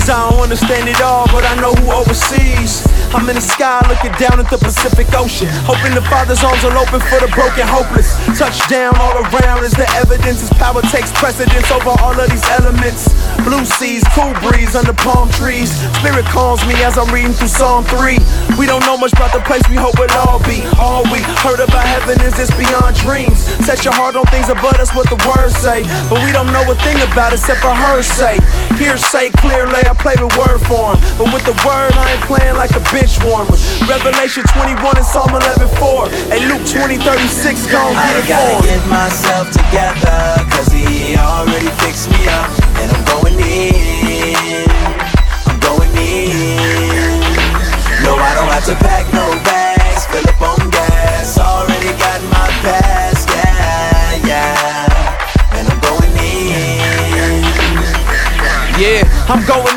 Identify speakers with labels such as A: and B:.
A: Cause I don't understand it all, but I know who oversees. I'm in the sky looking down at the Pacific Ocean, hoping the Father's arms will open for the broken, hopeless. Touchdown all around as the evidence. His power takes precedence over all of these elements. Blue seas, cool breeze under palm trees. Spirit calms me as I'm reading through Psalm 3. We don't know much about the place we hope it'll all be. All we heard about heaven is it's beyond dreams. Set your heart on things above, that's what the words say. But we don't know a thing about it except for her sake. Hearsay, clearly I play with word form, but with the word I ain't playing like a bench warmer. Revelation 21 and Psalm 11:4, and Luke 20:36 gon' get it for.
B: I gotta get myself together, cause he already fixed me up. And I'm going in, I'm going in. No, I don't have to pack no bags, fill up on gas. Already got my pass, yeah, yeah. And I'm going in.
A: Yeah, I'm going